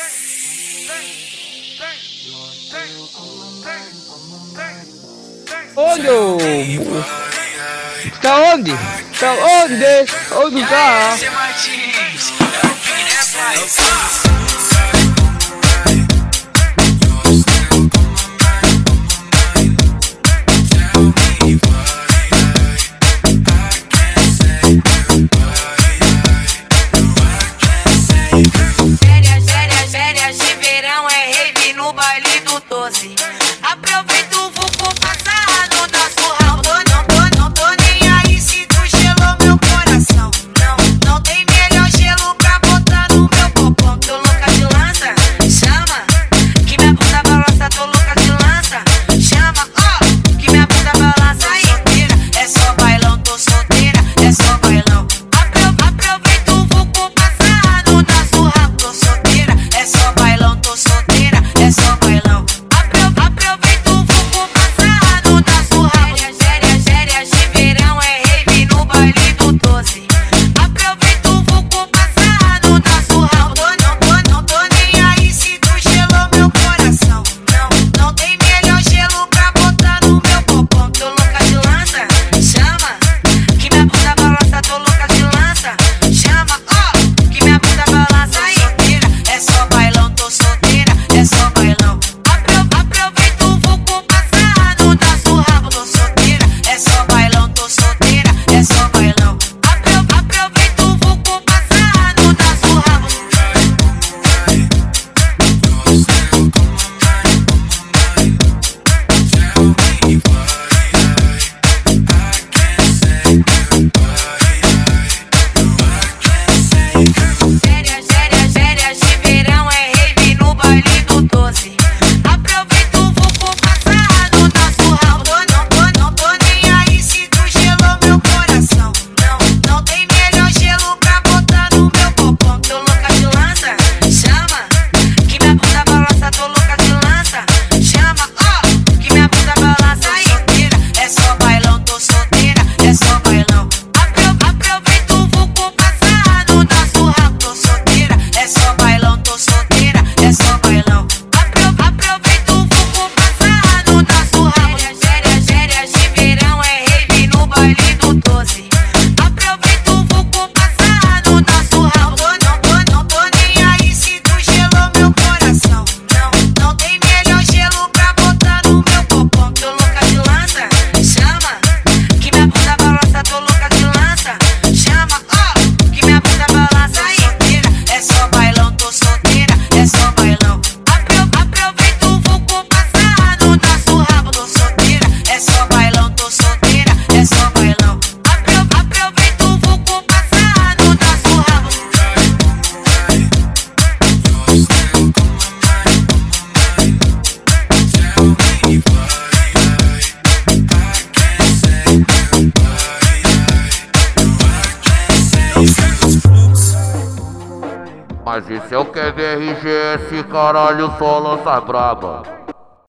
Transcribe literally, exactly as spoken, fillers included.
Onde? ô? Tá onde? Tá onde? Onde tá? Férias, férias, férias de verão é rave no baile do doze. Aproveita o vulco passado da surra. Não tô, não tô, não tô nem aí se tu gelou meu coração. Não, não tem melhor gelo pra botar no meu popô. Tô louca de lança, chama, que minha bunda balança. Tô louca de lança, chama, ó, oh, que minha bunda balança. Aí, solteira, é só bailão, tô solteira, é só bailão. Apro, aproveita o vulco passado da surra. Tô solteira, é só bailão, tô solteira, é só bailão. Apro, aproveita o vulco passado da surra. Férias, férias, férias de verão é rave no baile do doze. Aproveita o vulco passado da surra. Não tô, não tô, não tô nem aí se tu gelou meu coração. Não, não tem melhor gelo pra botar no meu popô. Tô louca de lança, chama, que minha bunda balança. Tô louca de lança, chama, ó, oh, que minha bunda balança. Aí, solteira, é só bailão, tô solteira, é só bailão. Apro, aproveita o vulco passado da surra. Tô solteira, é só bailão, tô solteira, é só bailão. Apro, aproveita o vulco passado da surra. Férias, férias, férias de verão é rave no baile do doze. Aproveita o vulco passado da surra. Não tô, não tô, não tô nem aí se tu gelou meu coração. Não, não tem melhor gelo pra botar no meu popô. Tô louca de lança, chama, que minha bunda balança. Tô louca de lança, chama, ó, oh, que minha bunda balança. Aí, solteira, é só bailão, tô solteira, é só bailão. Apro, aproveita o vulco passado da surra. Tô solteira, é só bailão, tô solteira, é só bailão. Apro, aproveita o vulco passado da surra. Férias, férias, férias de verão é rave no baile do doze. Aproveita o vulco passado da surra. Não tô, não tô, não tô nem aí se tu gelou meu coração. Não, não tem melhor gelo pra botar no meu popô. Tô louca de lança, chama, que minha bunda balança. Tô louca de lança, chama, ó, oh, que minha bunda balança. Aí, solteira, é só bailão, tô solteira, é só bailão. Apro, aproveita o vulco passado da surra. Tô solteira, é só bailão, tô solteira, é só bailão. Apro, aproveita o vulco passado da surra. Mas esse é o Q V R G S, caralho, só lança braba.